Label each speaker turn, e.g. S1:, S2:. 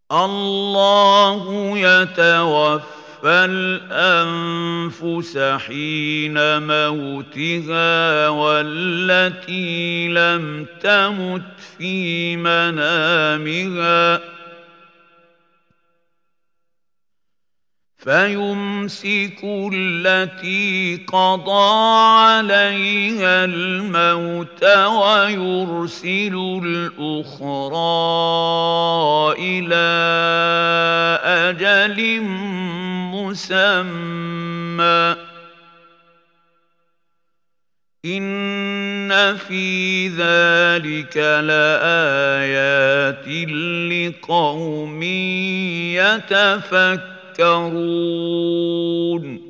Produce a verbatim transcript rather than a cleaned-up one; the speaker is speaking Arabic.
S1: الله يتوفى الأنفس حين موتها والتي لم تمت في منامها فيمسك التي قضى عليها الموت ويرسل الأخرى إلى أجل مسمى إن في ذلك لآيات لقوم يتفكرون